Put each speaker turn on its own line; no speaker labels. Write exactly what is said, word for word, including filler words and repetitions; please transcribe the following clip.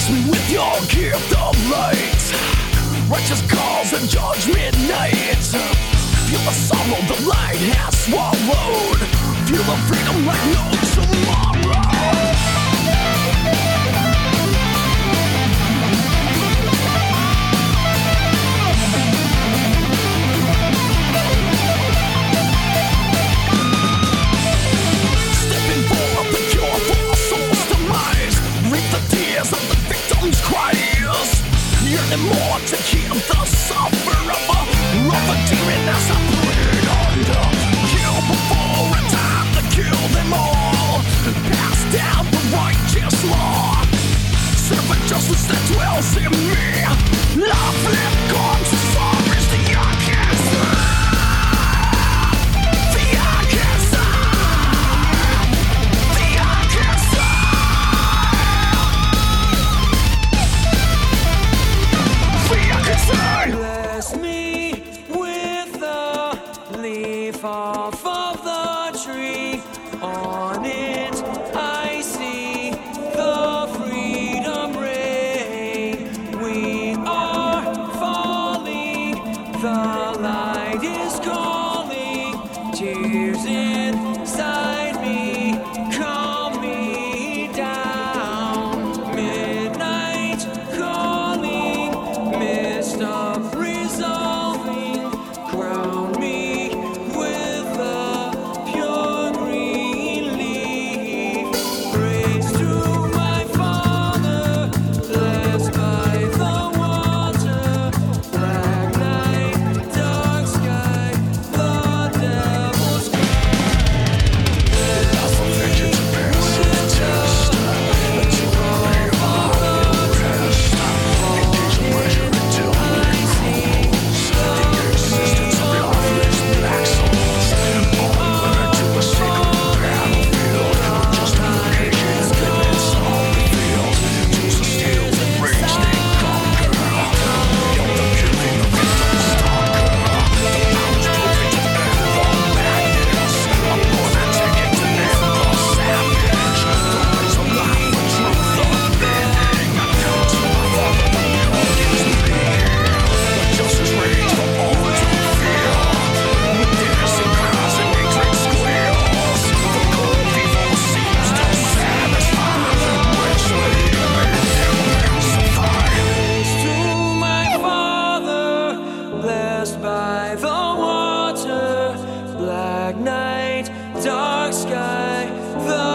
Bless me with your gift of light, righteous calls and judgment night. Feel the sorrow the light has swallowed. Feel the freedom like no tomorrow. Stepping for the cure for a soul's demise. Reap the tears of the victim's cries. Yearning more to heal the sufferer of a demon as I bleed under. Kill before a time to kill them all. Pass down the righteous law. Servant justice that dwells in me. Love flip comes to sorrows the youngest.
Bless me with the leaf off of the tree. On it I see the freedom ray. We are falling, the light is calling. Tears inside me, calm me down. Midnight calling, mist of resolving, crown me with a pure green leaf. Praise to my Father, blessed by the water. Black night, dark sky, the devil's cry.
Enough of vengeance and passive test. Until the ray of the rest. Engage the pleasure until it crawls. The existence of loveless black souls. Onward to a sacred battlefield. Justification and limits all revealed. Tools of steel and rage they conquer. Beyond the killing of victims stalker. The powers perfect and the madness. A born ticket to end the savage. The ways of life and truth of living. To my Father the Lord gives me. Let justice rage for all to feel. With innocent cries and hatred squeals. The cold evil seems to satisfy. Richly made them crucify.
Praise to my Father, blessed by the water. Black night, dark sky, the